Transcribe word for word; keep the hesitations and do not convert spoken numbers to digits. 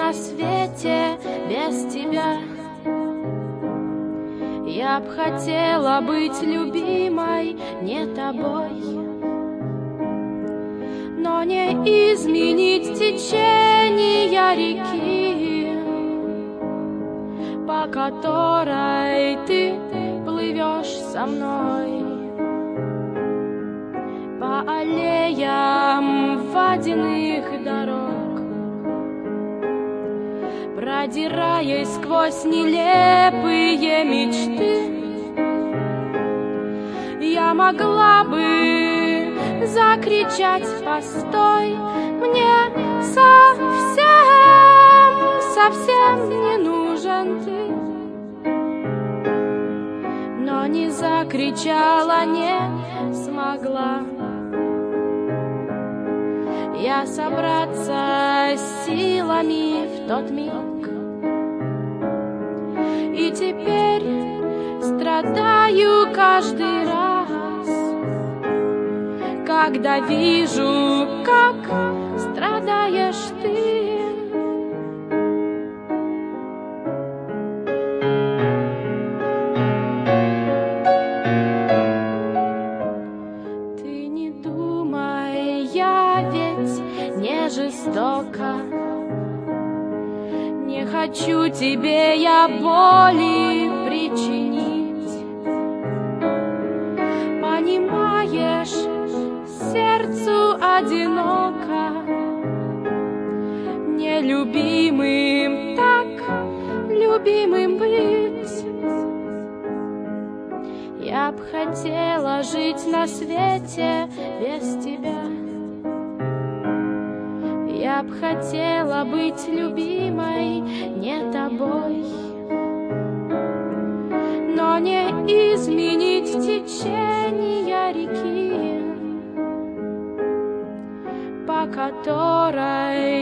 на свете без тебя. Я б хотела быть любимой не тобой, но не изменить течения реки, по которой ты плывешь со мной, по аллеям водяных дорог, продираясь сквозь нелепые мечты. Я могла бы закричать: постой, мне совсем, совсем не нужен ты. Но не закричала, не смогла я собраться с силами в тот миг. И теперь страдаю каждый раз, когда вижу, как страдаешь ты. Ты не думай, я ведь не жестока, не хочу тебе я боли причинить. Понимаешь, сердцу одиноко, нелюбимым так любимым быть. Я б хотела жить на свете без тебя. Я б хотела быть любимой не тобой, но не изменить течения реки, по которой